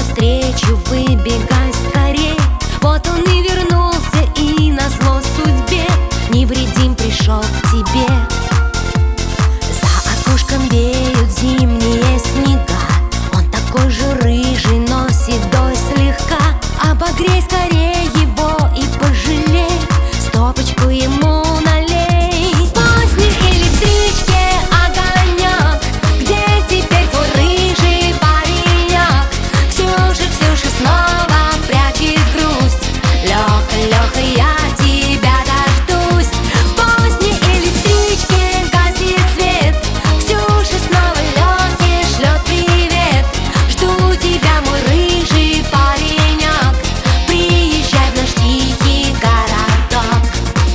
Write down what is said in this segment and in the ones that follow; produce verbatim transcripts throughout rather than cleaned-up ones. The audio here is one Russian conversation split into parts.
навстречу, выбегай скорей. Вот он и вернулся, и назло судьбе невредим пришел к тебе. За окошком веют зимние снега, он такой же рыжий, но седой слегка. Обогрей скорее его и пожалей, стопочку ему налей. В поздней электричке огонек, где теперь твой рыжий паренек? Ксюша, Ксюша снова прячет грусть. Леха, Леха, я тебя дождусь. В поздней электричке гаснет свет, Ксюша снова Лехе шлет привет. Жду тебя, мой рыжий паренек, приезжай в наш тихий городок.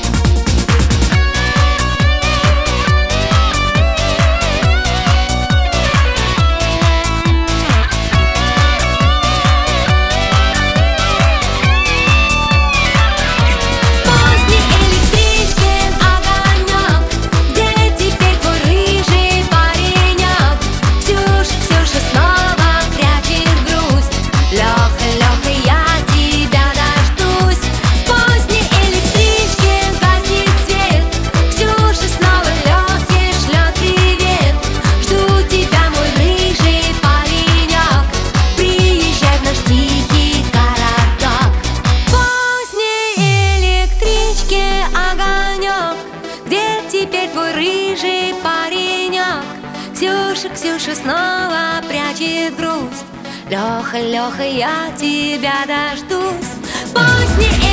В поздней электричке огонек, где теперь твой рыжий паренек? Ксюша, Ксюша снова прячет грусть. Леха, Леха, я тебя дождусь. В поздней электричке гаснет свет, Ксюша снова Лехе шлет привет. Жду тебя, мой рыжий паренек, приезжай в наш тихий городок. В поздней электричке огонек, где теперь твой рыжий паренек? Ксюша, Ксюша снова прячет грусть. Леха, Леха, я тебя дождусь. В поздней